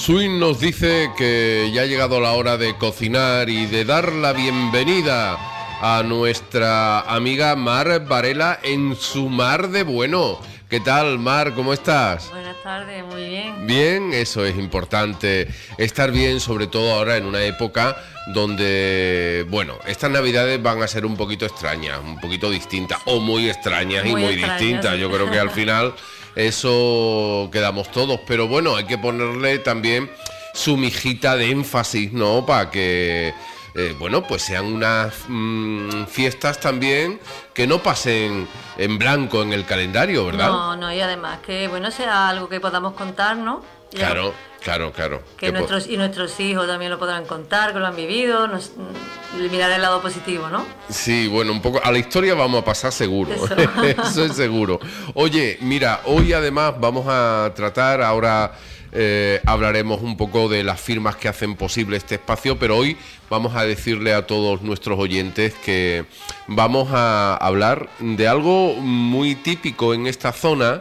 Swing nos dice que ya ha llegado la hora de cocinar y de dar la bienvenida a nuestra amiga Mar Varela en su Mar de Bueno. ¿Qué tal, Mar? ¿Cómo estás? Buenas tardes, muy bien. Bien, eso es importante, estar bien, sobre todo ahora en una época donde, bueno, estas navidades van a ser un poquito extrañas, un poquito distintas, o muy extrañas y muy distintas. Yo creo que al final eso quedamos todos, pero bueno, hay que ponerle también su mijita de énfasis, ¿no? Para que... bueno, pues sean unas fiestas también que no pasen en blanco en el calendario, ¿verdad? No, y además que, bueno, sea algo que podamos contar, ¿no? Claro. Que nuestros hijos también lo podrán contar, que lo han vivido, mirar el lado positivo, ¿no? Sí, bueno, un poco a la historia vamos a pasar seguro, eso es seguro. Oye, mira, hoy además vamos a tratar ahora... hablaremos un poco de las firmas que hacen posible este espacio, pero hoy vamos a decirle a todos nuestros oyentes que vamos a hablar de algo muy típico en esta zona,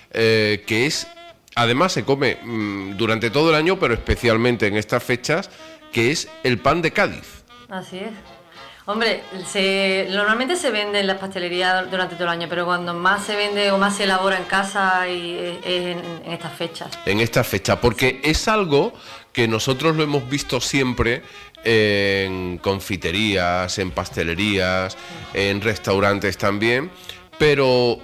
que es, además se come durante todo el año, pero especialmente en estas fechas, que es el pan de Cádiz. Así es. Hombre, normalmente se vende en las pastelerías durante todo el año, pero cuando más se vende o más se elabora en casa es en estas fechas. En estas fechas, porque es algo que nosotros lo hemos visto siempre en confiterías, en pastelerías, en restaurantes también, pero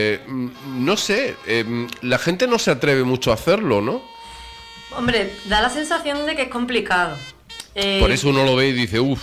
no sé, la gente no se atreve mucho a hacerlo, ¿no? Hombre, da la sensación de que es complicado. Por eso uno lo ve y dice, uff.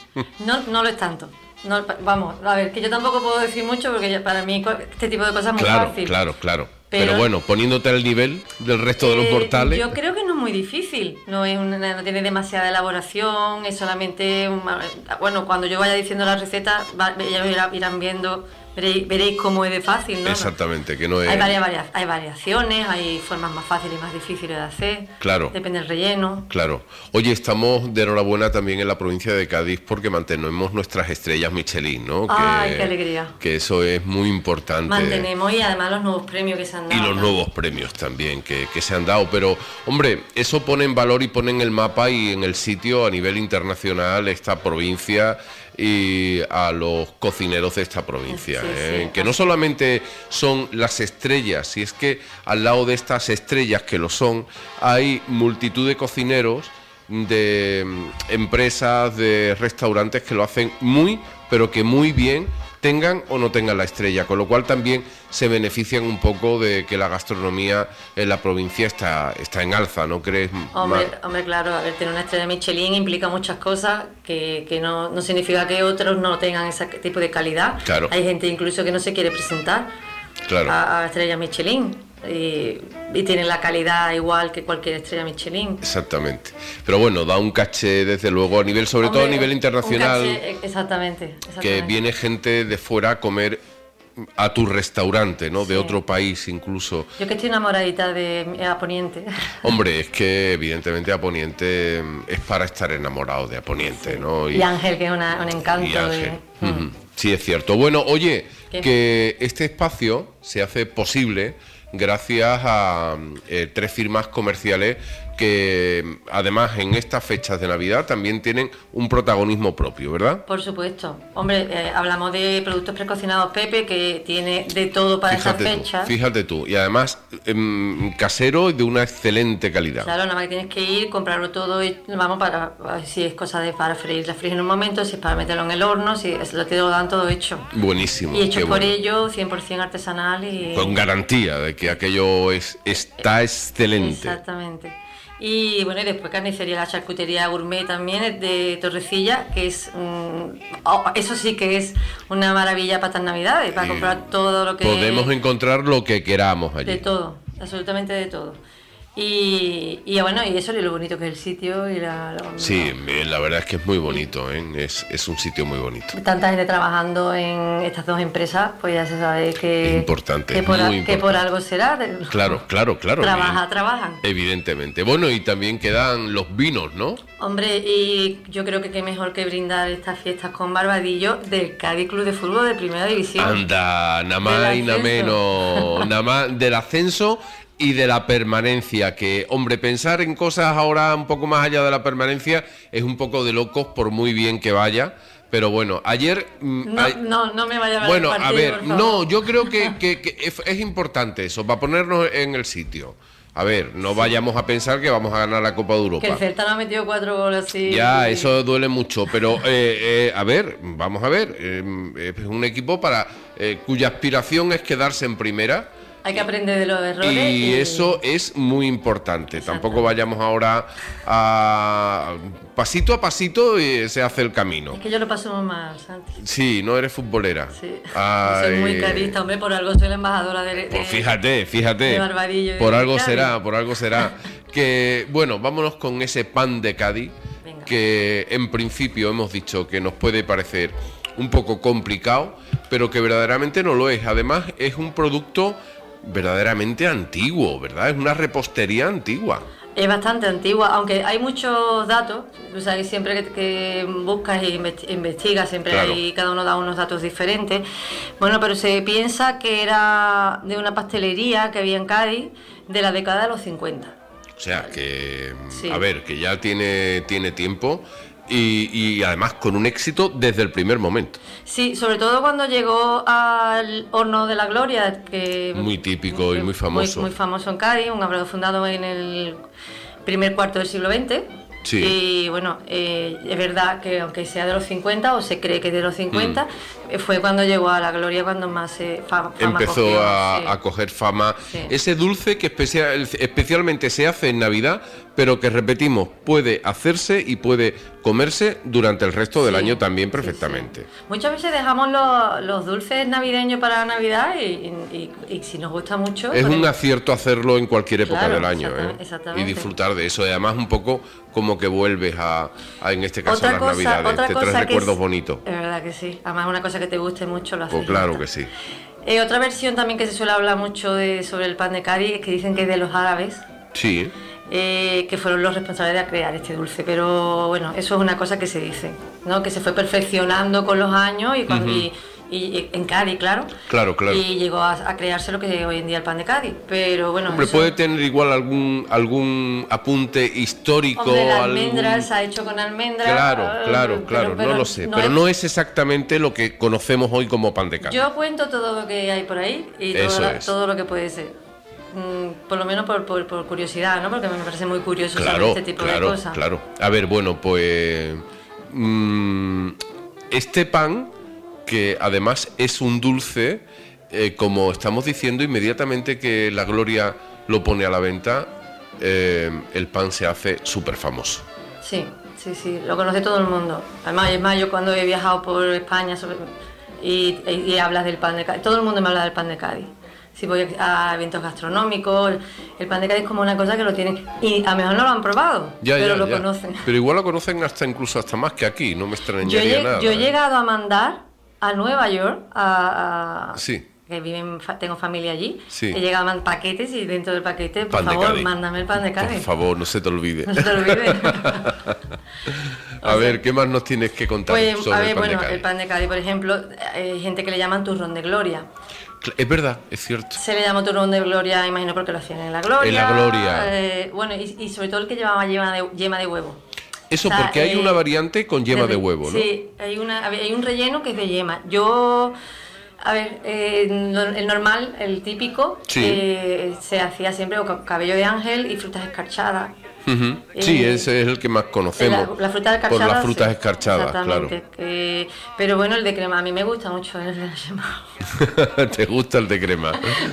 No lo es tanto. No, vamos, a ver, que yo tampoco puedo decir mucho porque para mí este tipo de cosas es muy fácil. Claro. Pero bueno, poniéndote al nivel del resto de los mortales... Yo creo que no es muy difícil, no tiene demasiada elaboración, es solamente... Bueno, cuando yo vaya diciendo la receta, ya irán viendo... Veréis cómo es de fácil, ¿no? Exactamente, que no es... Hay variaciones, hay formas más fáciles y más difíciles de hacer. Claro. Depende del relleno. Claro. Oye, estamos de enhorabuena también en la provincia de Cádiz porque mantenemos nuestras estrellas Michelin, ¿no? ¡Ay, qué alegría! Que eso es muy importante. Mantenemos y además los nuevos premios que se han dado. Y los nuevos premios también que se han dado. Pero, hombre, eso pone en valor y pone en el mapa y en el sitio a nivel internacional esta provincia y a los cocineros de esta provincia, sí. Que no solamente son las estrellas, si es que al lado de estas estrellas que lo son, hay multitud de cocineros, de empresas, de restaurantes que lo hacen muy, pero que muy bien, tengan o no tengan la estrella, con lo cual también se benefician un poco de que la gastronomía en la provincia está en alza, ¿no crees? Hombre, claro, a ver, tener una estrella Michelin implica muchas cosas que no significa que otros no tengan ese tipo de calidad. Claro. Hay gente incluso que no se quiere presentar a estrella Michelin. Y tienen la calidad igual que cualquier estrella Michelin. Exactamente. Pero bueno, da un caché desde luego a nivel, sobre todo a nivel internacional. Un caché, exactamente. Que viene gente de fuera a comer a tu restaurante, ¿no? Sí. De otro país incluso. Yo que estoy enamoradita de Aponiente. Hombre, es que evidentemente Aponiente es para estar enamorado de Aponiente, sí. ¿no? Y Ángel, que es un encanto. Y Ángel. Sí, es cierto. Bueno, oye, ¿qué? Que este espacio se hace posible gracias a 3 firmas comerciales que además en estas fechas de Navidad también tienen un protagonismo propio, ¿verdad? Por supuesto. Hombre, hablamos de productos precocinados Pepe, que tiene de todo para estas fechas. Fíjate tú, y además casero y de una excelente calidad. Claro, nada más que tienes que ir, comprarlo todo y vamos para si es cosa para freír, la fríes en un momento, si es para meterlo en el horno, si te lo dan todo hecho. Buenísimo. Y hecho por ello, 100% artesanal y... Con garantía de que aquello está excelente. Exactamente. Y bueno, y después carnicería, la charcutería gourmet también es de Torrecilla, que es eso sí que es una maravilla para estas navidades, para comprar todo lo que... Podemos encontrar lo que queramos allí. De todo, absolutamente de todo. Y bueno, y eso es lo bonito que es el sitio y Sí, la verdad es que es muy bonito, ¿eh? Es un sitio muy bonito. Tanta gente trabajando en estas dos empresas, pues ya se sabe que... Es importante, que por algo será. Claro. Trabajan. Evidentemente. Bueno, y también quedan los vinos, ¿no? Hombre, y yo creo que qué mejor que brindar estas fiestas con barbadillo del Cádiz Club de Fútbol de Primera División. Anda, nada más y nada menos, nada más del ascenso y de la permanencia, que, hombre, pensar en cosas ahora un poco más allá de la permanencia es un poco de locos por muy bien que vaya. Pero bueno, ayer... No me vaya a Bueno, partido, a ver, por favor. no, yo creo que es importante eso, para ponernos en el sitio. A ver, no vayamos a pensar que vamos a ganar la Copa de Europa. Que el Celta no ha metido 4 goles así. Ya, eso duele mucho, pero a ver, vamos a ver, es un equipo cuya aspiración es quedarse en primera. Hay que aprender de los errores. Y eso es muy importante. Exacto. Tampoco vayamos ahora a pasito y se hace el camino. Es que yo lo paso muy mal, Santi. Sí, no eres futbolera. Sí. Ay. Soy muy carista, hombre, por algo soy la embajadora de... Pues fíjate. de Barbadillo y Por de algo Cádiz. por algo será. Que, bueno, vámonos con ese pan de Cádiz, Venga. que en principio hemos dicho que nos puede parecer un poco complicado, pero que verdaderamente no lo es. Además, es un producto verdaderamente antiguo, ¿verdad? Es una repostería antigua. Es bastante antigua, aunque hay muchos datos. Tú sabes, siempre que buscas e investigas, siempre Claro. cada uno da unos datos diferentes. Bueno, pero se piensa que era de una pastelería que había en Cádiz de la década de los 50. O sea, que, Sí. a ver, que ya tiene tiempo y además con un éxito desde el primer momento. Sí, sobre todo cuando llegó al Horno de la Gloria, que Muy típico y muy famoso. Muy famoso en Cádiz, un habrá fundado en el primer cuarto del siglo XX. Sí. Y bueno, es verdad que aunque sea de los 50, o se cree que es de los 50, fue cuando llegó a la gloria, cuando más fama Empezó cogió, a sí. coger fama. Sí. Ese dulce que especialmente se hace en Navidad, pero que repetimos, puede hacerse y puede comerse durante el resto del Sí, año también sí, perfectamente. sí. Muchas veces dejamos los dulces navideños para Navidad y si nos gusta mucho... Es un ponemos- acierto hacerlo en cualquier época Claro, del año, exactamente. y disfrutar de eso. Y además un poco como que vuelves a en este caso, a las Navidades. Te traes recuerdos bonitos. Es verdad que sí. Además, una cosa que te guste mucho lo haces. Pues claro que sí. Otra versión también que se suele hablar mucho sobre el pan de Cádiz es que dicen que es de los árabes, Sí. que fueron los responsables de crear este dulce. Pero bueno, eso es una cosa que se dice, ¿no? Que se fue perfeccionando con los años y en Cádiz, claro. Claro. Y llegó a crearse lo que hoy en día el pan de Cádiz. Pero bueno, Hombre, eso- puede tener igual algún apunte histórico. Hombre, la algún- almendra se ha hecho con almendra. Claro, pero no lo sé. Pero no es exactamente lo que conocemos hoy como pan de Cádiz. Yo cuento todo lo que hay por ahí y Eso es. todo lo que puede ser. Por lo menos por curiosidad, ¿no? Porque me parece muy curioso saber Claro, este tipo de cosas. claro. A ver, bueno, pues este pan, que además es un dulce, como estamos diciendo, inmediatamente que la Gloria lo pone a la venta, el pan se hace súper famoso. Sí, lo conoce todo el mundo. Además, es más, yo cuando he viajado por España y hablas del pan de Cádiz, todo el mundo me habla del pan de Cádiz. Si voy a eventos gastronómicos, el pan de Cádiz es como una cosa que lo tienen, y a lo mejor no lo han probado, pero lo conocen. Pero igual lo conocen incluso hasta más que aquí, no me extrañaría nada. Yo he llegado a mandar a Nueva York Sí. que tengo familia allí. Sí. He llegado a mandar paquetes y dentro del paquete, por Pan de favor, Cádiz. mándame el pan de Cádiz. Por favor, no se te olvide. No se te olvide. A ver, ¿qué más nos tienes que contar Pues, sobre a ver, el pan bueno, de Cádiz? el pan de Cádiz, por ejemplo, hay gente que le llaman turrón de gloria. Es verdad, es cierto. Se le llamó turrón de gloria, imagino, porque lo hacían en la gloria. En la gloria. Bueno, y sobre todo el que llevaba yema de huevo. Eso, O sea, porque hay una variante con yema de huevo, ¿no? Sí, hay un relleno que es de yema. Yo, a ver, el normal, el típico, Sí. se hacía siempre con cabello de ángel y frutas escarchadas. Ujú. Sí, ese es el que más conocemos. La fruta escarchada. Por las frutas sí, escarchadas, claro. exactamente. Pero bueno, el de crema, a mí me gusta mucho el de yema. ¿Te gusta el de crema?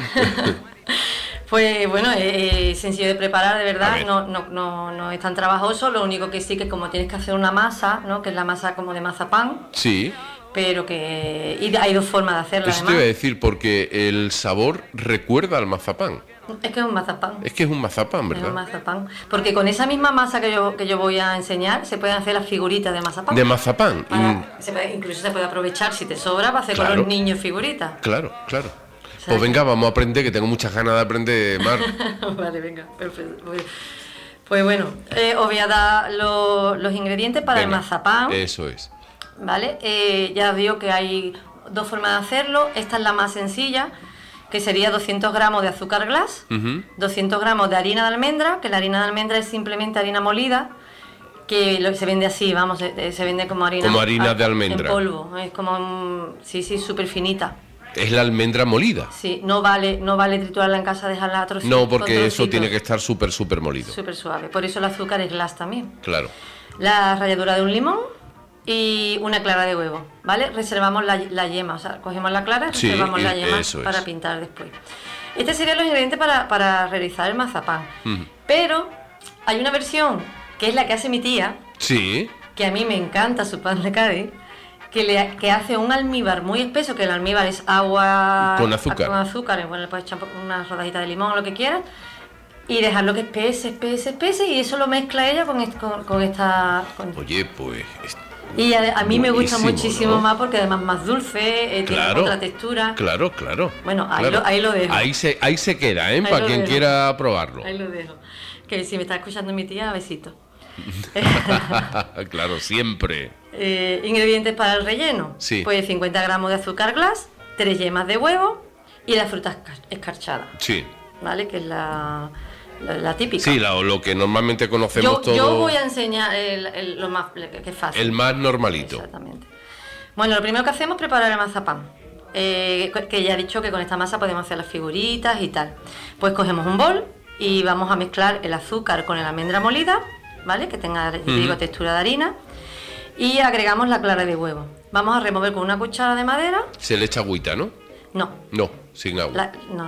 Pues bueno, es sencillo de preparar, de A verdad, ver. no es tan trabajoso, lo único que sí que como tienes que hacer una masa, ¿no? Que es la masa como de mazapán, Sí. pero que y hay dos formas de hacerla Eso te iba a además. decir, porque el sabor recuerda al mazapán. Es que es un mazapán. Es que es un mazapán, Es ¿verdad? un mazapán. Porque con esa misma masa que yo voy a enseñar, se pueden hacer las figuritas de mazapán. De mazapán. Incluso se puede aprovechar, si te sobra, para hacer Claro. con los niños figuritas. Claro. sea Pues que- venga, vamos a aprender, que tengo muchas ganas de aprender, Mar. Vale, venga, perfecto. Pues bueno, os voy a dar los ingredientes para Venga, el mazapán. Eso es. ¿Vale? Ya os digo que hay dos formas de hacerlo. Esta es la más sencilla, que sería 200 gramos de azúcar glass, 200 gramos de harina de almendra, que la harina de almendra es simplemente harina molida, que se vende así, vamos, se vende como harina. Como harina de almendra. En polvo, es como, sí, súper finita. Es la almendra molida. Sí, no vale triturarla en casa, dejarla a trocitos. No, porque eso tiene que estar súper molido. Súper suave, por eso el azúcar es glass también. Claro. La ralladura de un limón y una clara de huevo, ¿vale? Reservamos la yema, o sea, cogemos la clara y reservamos la yema para pintar después. Este serían los ingredientes para realizar el mazapán. Pero hay una versión, que es la que hace mi tía, sí, que a mí me encanta su pan de Cádiz, que hace un almíbar muy espeso, que el almíbar es agua con azúcar. Bueno, le puedes echar unas rodajitas de limón o lo que quieras, y dejarlo que espese, y eso lo mezcla ella con esta... Oye, pues... Y a mí me gusta muchísimo, ¿no? Más, porque además más dulce, tiene otra textura. Claro. Bueno, ahí lo dejo. Ahí se queda, para quien quiera probarlo. Ahí lo dejo. Que si me está escuchando mi tía, besito. Claro, siempre. Ingredientes para el relleno. Sí. Pues 50 gramos de azúcar glass, 3 yemas de huevo y la fruta escarchada. Sí. ¿Vale? Que es la típica. Sí, lo que normalmente conocemos todos. Yo voy a enseñar lo más que es fácil. El más normalito. Exactamente. Bueno, lo primero que hacemos es preparar el mazapán. Que ya he dicho que con esta masa podemos hacer las figuritas y tal. Pues cogemos un bol y vamos a mezclar el azúcar con la almendra molida, ¿vale? Que tenga, digo, textura de harina. Y agregamos la clara de huevo. Vamos a remover con una cuchara de madera. Se le echa agüita, ¿no? No. No, sin agua.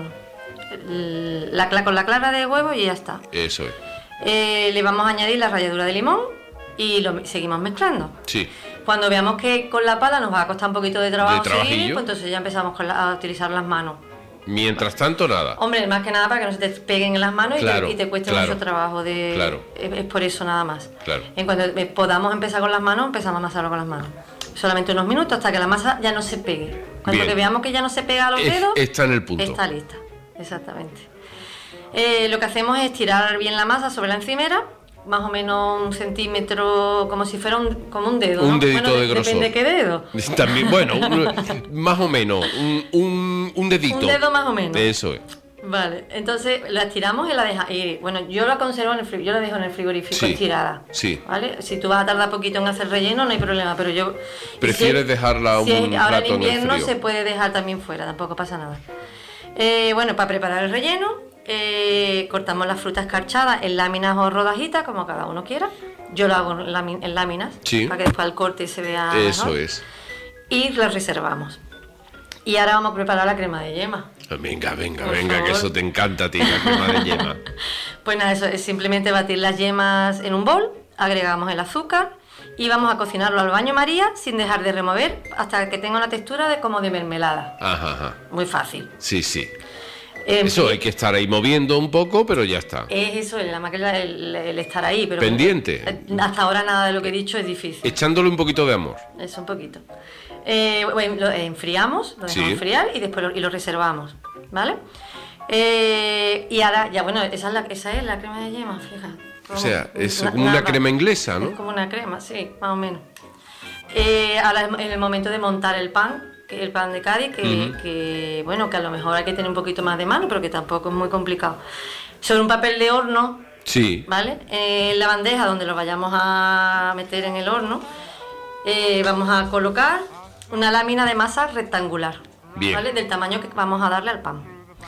Con la clara de huevo y ya está. Eso es. Le vamos a añadir la ralladura de limón y lo seguimos mezclando. Sí. Cuando veamos que con la pala nos va a costar un poquito de trabajo seguir, pues entonces ya empezamos a utilizar las manos. Mientras tanto, nada. Hombre, más que nada para que no se te peguen en las manos y te cueste mucho trabajo. Es por eso nada más. Claro. En cuanto podamos empezar con las manos, empezamos a amasarlo con las manos. Solamente unos minutos hasta que la masa ya no se pegue. Cuando que veamos que ya no se pega a los dedos, está en el punto. Está lista, exactamente. Lo que hacemos es tirar bien la masa sobre la encimera, más o menos 1 centímetro, como si fuera como un dedo, ¿no? Un dedito de grosor. Depende de qué dedo. También, bueno, más o menos, un dedito. Un dedo más o menos. Eso es. Vale, entonces la estiramos y la dejamos. Y bueno, yo la conservo en el frigorífico, yo la dejo en el frigorífico estirada. Sí. ¿Vale? Si tú vas a tardar poquito en hacer relleno, no hay problema, pero yo... ¿Prefieres dejarla un rato en el frío? Ahora en invierno se puede dejar también fuera, tampoco pasa nada. Bueno, para preparar el relleno, cortamos las frutas escarchadas en láminas o rodajitas, como cada uno quiera. Yo lo hago en láminas, para que después al corte se vea Eso mejor. es. Y las reservamos. Y ahora vamos a preparar la crema de yema. Venga, que eso te encanta a ti, la crema de yema. Pues nada, eso es simplemente batir las yemas en un bol, agregamos el azúcar y vamos a cocinarlo al baño María sin dejar de remover hasta que tenga una textura como de mermelada. Ajá. Muy fácil. Sí. Eso hay que estar ahí moviendo un poco, pero ya está. Es eso, el estar ahí. Pero pendiente. Hasta ahora nada de lo que he dicho es difícil. Echándole un poquito de amor. Eso, un poquito. Bueno, lo enfriamos, lo dejamos enfriar y después lo reservamos, ¿vale? Y ahora, ya bueno, esa es la crema de yema, fíjate. O sea, es como una crema inglesa, ¿no? Es como una crema, sí, más o menos. Ahora en el momento de montar el pan, que el pan de Cádiz, que bueno, que a lo mejor hay que tener un poquito más de mano, pero que tampoco es muy complicado. Sobre un papel de horno, ¿vale? En la bandeja donde lo vayamos a meter en el horno, vamos a colocar una lámina de masa rectangular, ¿vale? Del tamaño que vamos a darle al pan.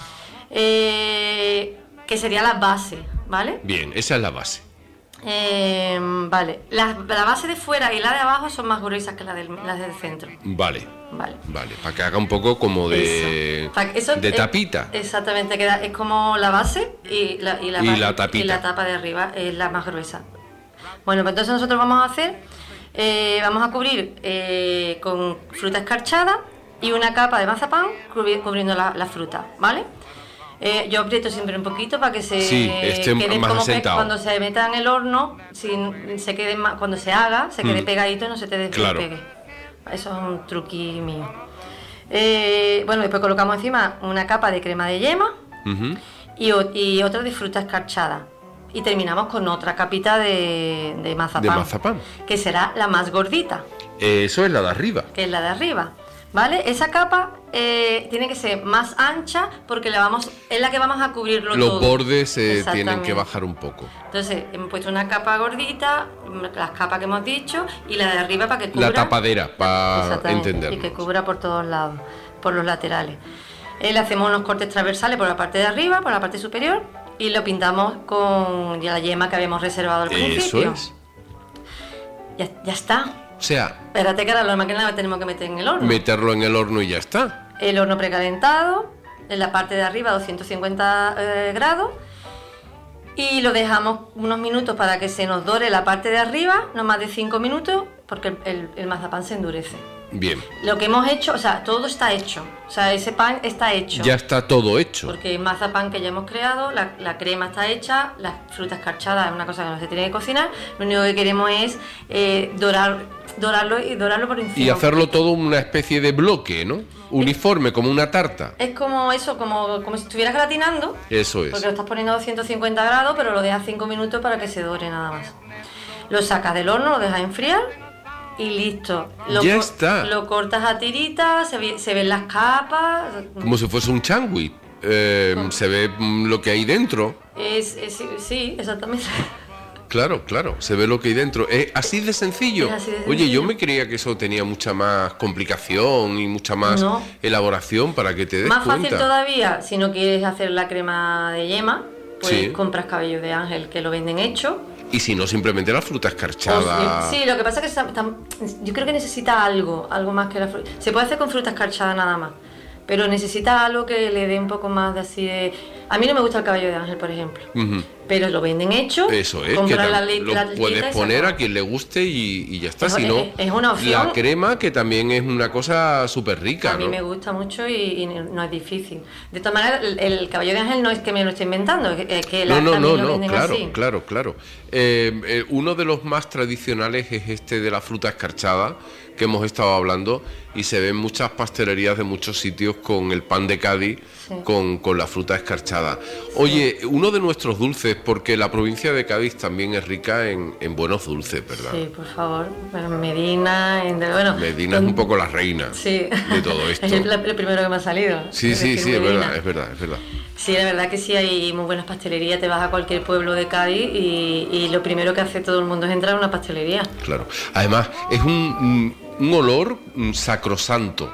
Que sería la base, ¿vale? Bien, esa es la base. Vale, la base de fuera y la de abajo son más gruesas que las del centro. Vale, para que haga un poco como de tapita. Exactamente, es como la base y la tapita. Y la tapa de arriba es la más gruesa. Bueno, pues entonces nosotros vamos a hacer, vamos a cubrir con fruta escarchada y una capa de mazapán cubriendo la fruta, ¿vale? Yo aprieto siempre un poquito para que esté más como asentado. Que cuando se meta en el horno, se quede cuando se haga, se quede pegadito y no se te despegue. Eso es un truqui mío. Bueno, después colocamos encima una capa de crema de yema y otra de fruta escarchada. Y terminamos con otra capita de mazapán. De mazapán. Que será la más gordita. Eso es la de arriba. Que es la de arriba. ¿vale? Esa capa tiene que ser más ancha porque es la que vamos a cubrirlo todo. Los bordes tienen que Exactamente. bajar un poco. Entonces, hemos puesto una capa gordita, las capas que hemos dicho, y la de arriba para que cubra... La tapadera, para Exactamente, entendernos. y que cubra por todos lados, por los laterales. Le hacemos unos cortes transversales por la parte de arriba, por la parte superior, y lo pintamos con la yema que habíamos reservado al principio. Eso es. Ya está. O sea, Espérate que ahora la máquina la tenemos que meter en el horno. meterlo en el horno y ya está. El horno precalentado, en la parte de arriba 250 grados, y lo dejamos unos minutos para que se nos dore la parte de arriba, no más de 5 minutos, porque el mazapán se endurece. Bien. Lo que hemos hecho, o sea, todo está hecho, o sea, ese pan está hecho. Ya está todo hecho. Porque el mazapán que ya hemos creado, la crema está hecha, las frutas escarchadas es una cosa que no se tiene que cocinar, lo único que queremos es dorarlo por encima. Y hacerlo todo una especie de bloque, ¿no? Uniforme, como una tarta. Es como eso, como si estuvieras gratinando. Eso es. Porque lo estás poniendo a 250 grados, pero lo dejas 5 minutos para que se dore nada más. Lo sacas del horno, lo dejas enfriar y listo. Ya está. Lo cortas a tiritas, se ven las capas. Como si fuese un sándwich. Se ve lo que hay dentro. Sí, exactamente. Claro, se ve lo que hay dentro. ¿Es así de sencillo? Es así de Oye, sencillo. yo me creía que eso tenía mucha más complicación y mucha más No. elaboración para que te des Más cuenta. fácil todavía, si no quieres hacer la crema de yema, pues Sí. compras cabello de ángel que lo venden hecho. Y si no, simplemente la fruta escarchada. Sí, lo que pasa es que yo creo que necesita algo más que la fruta. Se puede hacer con fruta escarchada nada más, pero necesita algo que le dé un poco más de así de... A mí no me gusta el cabello de ángel, por ejemplo, Ujú. pero lo venden hecho. Eso es, que compras la lo leche puedes y se poner acabó. a quien le guste y ya está. Es- Si no, es una opción. la crema, que también es una cosa súper rica, A mí ¿no? me gusta mucho y no es difícil. De todas maneras, el cabello de ángel no es que me lo estoy inventando, es que también lo venden así. Claro. Uno de los más tradicionales es este de la fruta escarchada, que hemos estado hablando, y se ven muchas pastelerías de muchos sitios con el pan de Cádiz, Sí. con la fruta escarchada. Oye, uno de nuestros dulces, porque la provincia de Cádiz también es rica en buenos dulces, ¿verdad? Sí, por favor. Bueno, Medina, bueno, Medina es un poco la reina sí. de todo esto. Es el primero que me ha salido. Sí, es decir, es Medina. verdad. Sí, la verdad que sí, hay muy buenas pastelerías. Te vas a cualquier pueblo de Cádiz y lo primero que hace todo el mundo es entrar a una pastelería. Claro. Además, es un olor sacrosanto.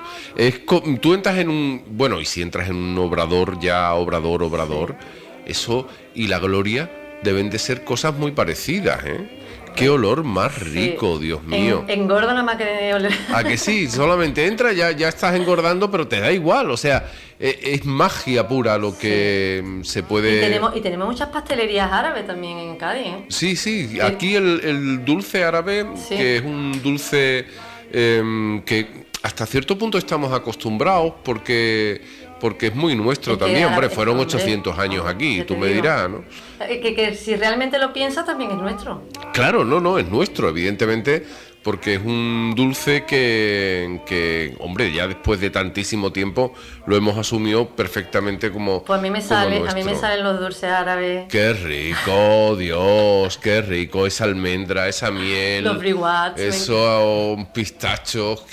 Tú entras en un... Bueno, y si entras en un obrador, obrador, eso y la gloria deben de ser cosas muy parecidas, ¿eh? Qué olor más rico, Sí. Dios mío. Engorda nada más que de oler. ¿A que sí? Solamente entras, ya estás engordando, pero te da igual. O sea, es magia pura lo que se puede... Y tenemos muchas pastelerías árabes también en Cádiz, ¿eh? Sí, aquí el dulce árabe, Sí. que es un dulce que hasta cierto punto estamos acostumbrados porque es muy nuestro Es que también, hombre, árabe, fueron hombre, 800 años aquí, ya tú te me digo. dirás, ¿no? Que si realmente lo piensas también es nuestro. Claro, no, es nuestro, evidentemente, porque es un dulce que, hombre, ya después de tantísimo tiempo lo hemos asumido perfectamente como Pues a mí me nuestro. salen los dulces árabes, Qué rico, Dios, qué rico, esa almendra, esa miel, los briwats. esos pistachos,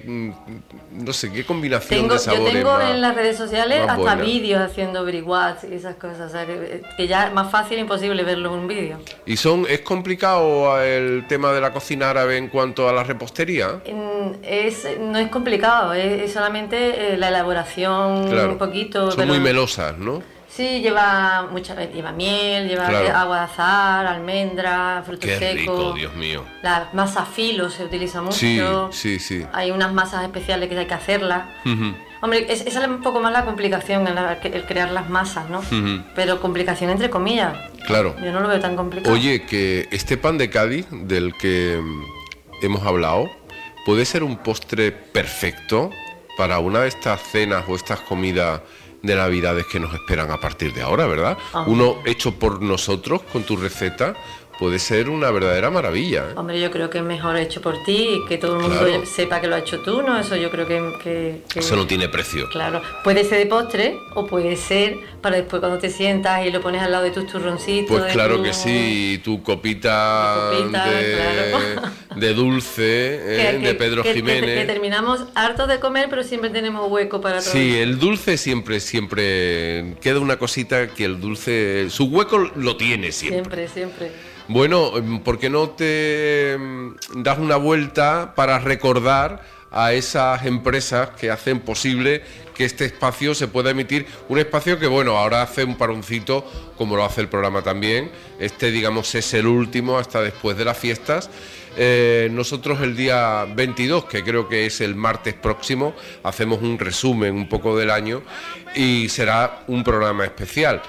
no sé, qué combinación de Yo sabores tengo más- en las redes sociales más hasta buena. vídeos haciendo briwats y esas cosas, o sea, que ya es más fácil imposible verlo en un vídeo. ¿Y es complicado el tema de la cocina árabe en cuanto a la repostería? No es complicado, es solamente la elaboración Claro, un poquito. son pero- muy melosas, ¿no? Sí, lleva miel, lleva Claro. agua de azahar, almendra, frutos Qué secos. rico, Dios mío. La masa filo se utiliza mucho. Sí. Hay unas masas especiales que hay que hacerlas. Ujú. Hombre, esa es un poco más la complicación, el crear las masas, ¿no? Ujú. Pero complicación entre comillas. Claro. Yo no lo veo tan complicado. Oye, que este pan de Cádiz del que hemos hablado puede ser un postre perfecto para una de estas cenas o estas comidas de Navidades que nos esperan a partir de ahora, ¿verdad? Ah. Uno hecho por nosotros con tu receta puede ser una verdadera maravilla, ¿eh? Hombre, yo creo que es mejor hecho por ti y que todo el mundo Claro. sepa que lo ha hecho tú, ¿no? Eso yo creo que... Eso no tiene precio. Claro, puede ser de postre o puede ser para después cuando te sientas y lo pones al lado de tus turroncitos. Pues de claro tu- que sí, tu copita, Tu copita, de, claro. de dulce, de Pedro Jiménez. Que terminamos hartos de comer, pero siempre tenemos hueco para todo. Sí, el dulce siempre queda una cosita que el dulce, su hueco lo tiene siempre. Siempre. Bueno, ¿por qué no te das una vuelta para recordar a esas empresas que hacen posible que este espacio se pueda emitir? Un espacio que, bueno, ahora hace un paroncito, como lo hace el programa también. Este, digamos, es el último hasta después de las fiestas. Nosotros el día 22, que creo que es el martes próximo, hacemos un resumen un poco del año y será un programa especial.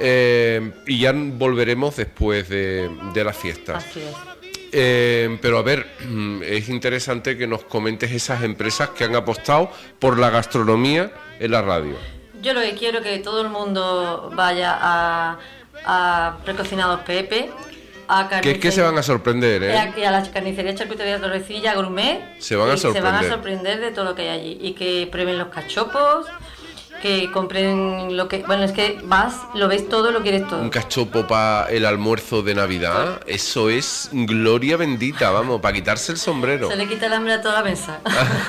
Y ya volveremos después de las fiestas. Así es. Pero a ver, es interesante que nos comentes esas empresas que han apostado por la gastronomía en la radio. Yo lo que quiero es que todo el mundo vaya a Precocinados Pepe, a Que es que se van a sorprender, ¿eh? y a la carnicería Charcutería Torrecilla Gourmet. Se van a y se van a sorprender. sorprender de todo lo que hay allí. Y que prueben los cachopos, que compren lo que... Bueno, es que vas, lo ves todo, lo quieres todo. Un cachopo para el almuerzo de Navidad, eso es gloria bendita, vamos, para quitarse el sombrero. Se le quita el hambre a toda la mesa.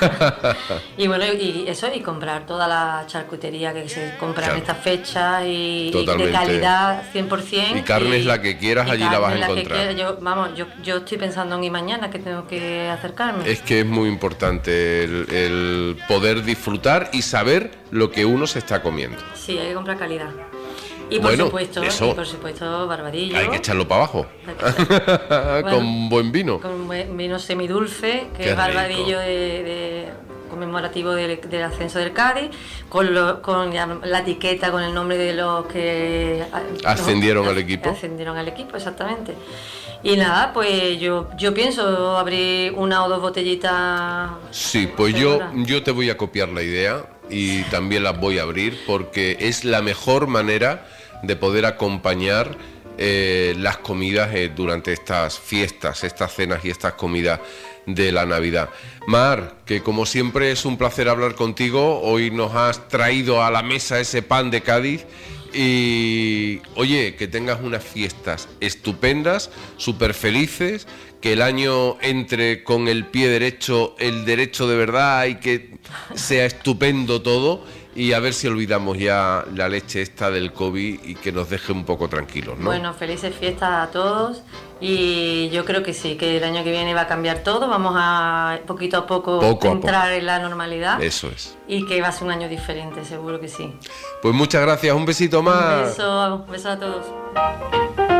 Y bueno, y eso, y comprar toda la charcutería que se compra Claro. en estas fechas y de Totalmente. calidad 100%. Y carne es la que quieras, y allí la vas a carne es que encontrar. quiera. Yo estoy pensando en ir mañana, que tengo que acercarme. Es que es muy importante el poder disfrutar y saber lo que uno se está comiendo. Sí, hay que comprar calidad. Y por Bueno, supuesto, eso. barbadillo. Hay que echarlo para abajo. Hay que echar- Con Bueno, buen vino. Con vino semidulce, que Qué es barbadillo rico. de conmemorativo del ascenso del Cádiz, con la etiqueta con el nombre de los que Ascendieron al equipo. Ascendieron al equipo, exactamente. Y nada, pues yo pienso abrir una o dos botellitas. Sí, pues yo segura. te voy a copiar la idea y también las voy a abrir porque es la mejor manera de poder acompañar las comidas durante estas fiestas, estas cenas y estas comidas de la Navidad. Mar, que como siempre es un placer hablar contigo, hoy nos has traído a la mesa ese pan de Cádiz. Y oye, que tengas unas fiestas estupendas, súper felices, que el año entre con el pie derecho, el derecho de verdad, y que sea estupendo todo, y a ver si olvidamos ya la leche esta del COVID y que nos deje un poco tranquilos, ¿no? Bueno, felices fiestas a todos y yo creo que sí, que el año que viene va a cambiar todo, vamos a poquito a poco, Poco a entrar en la normalidad Eso es. y que va a ser un año diferente, seguro que sí. Pues muchas gracias, un besito más. Un beso a todos.